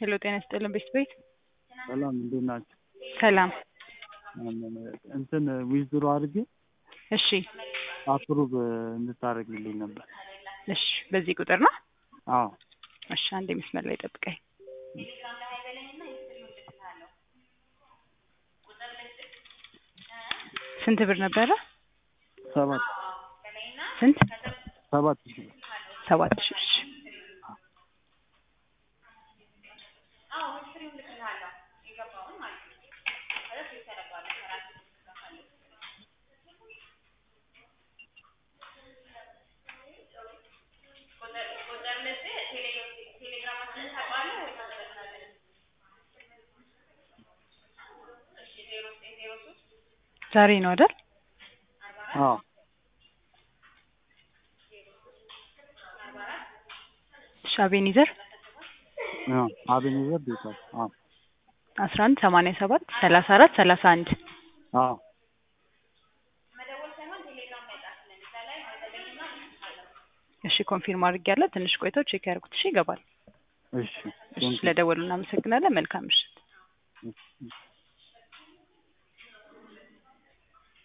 ሄሎ ጤና ይስጥልን ቤት ሰላም እንዴት ናችሁ? ሰላም። እንትን ዊዝድሮ አድርጌ እሺ አፕሩቭ እንድታደርግልኝ ነበር። እሺ በዚህ ቁጥር ነው? አዎ። እሺ አንዴ መስመር ላይ ጠብቀኝ። ስንት ብር ነበረ? 7 ስንት? 7,000 7,000 እሺ ዛሬ ነው አይደል? አዎ። አቤኒዘር አቤኒዘር ቤቷል። አዎ 1187 34 31 አዎ። እሺ ኮንፊርም አድርጌያለሁ። ትንሽ ቆይተው ቼክ ያድርጉት። እሺ ይገባል። እሺ ስለደወሉ እናመሰግናለን። መልካም ምሽት።